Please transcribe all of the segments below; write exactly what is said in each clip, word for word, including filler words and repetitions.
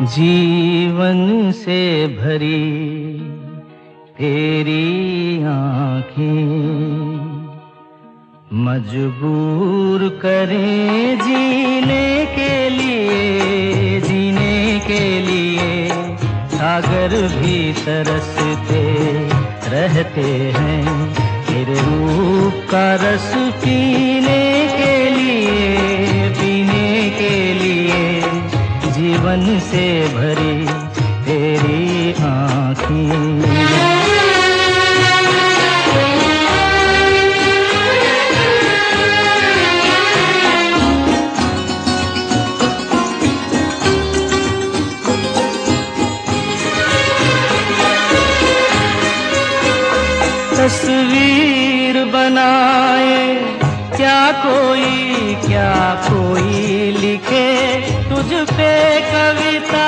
जीवन से भरी तेरी आँखें मजबूर करें जीने के लिए, जीने के लिए। सागर भी तरसते रहते हैं तेरे रूप का रस पीने के लिए, पीने के लिए। जीवन से भरी तेरी आँखें। तस्वीर बनाए क्या कोई, क्या कोई लिखे तुझ पे कविता।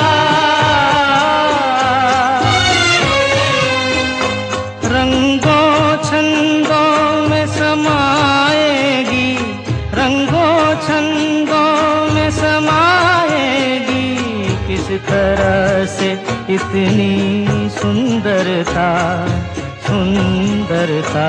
रंगों छंदों में समाएगी, रंगों छंदों में समाएगी। किस तरह से इतनी सुंदरता, सुंदरता।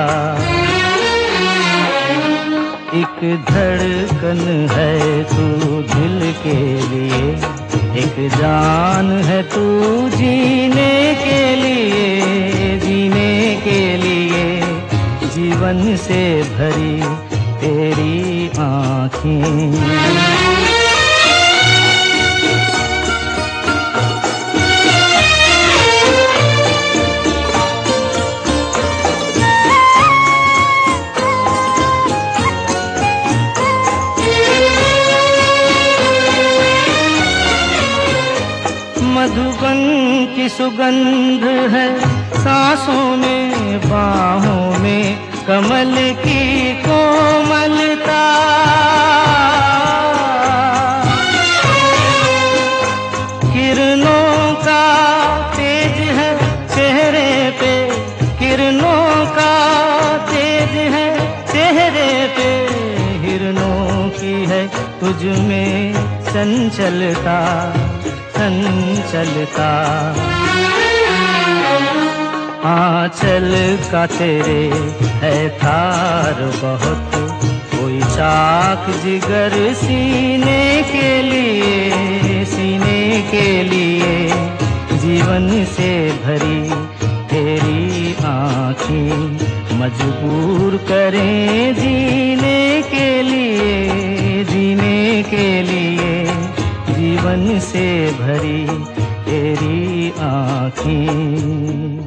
एक धड़कन है तू दिल के लिए, एक जान है तू जीने के लिए, जीने के लिए। जीवन से भरी तेरी आँखें। मधुबन की सुगंध है सांसों में, बाहों में कमल की कोमलता। किरणों का तेज है चेहरे पे, किरणों का तेज है चेहरे पे। हिरणों की है तुझ में चंचलता, चंचलता। आंचल का तेरे है तार बहुत, कोई चाक जिगर सीने के लिए, सीने के लिए। जीवन से भरी तेरी आँखें मजबूर करें जीने के लिए, जीने के लिए। जीवन से भरी तेरी आँखें।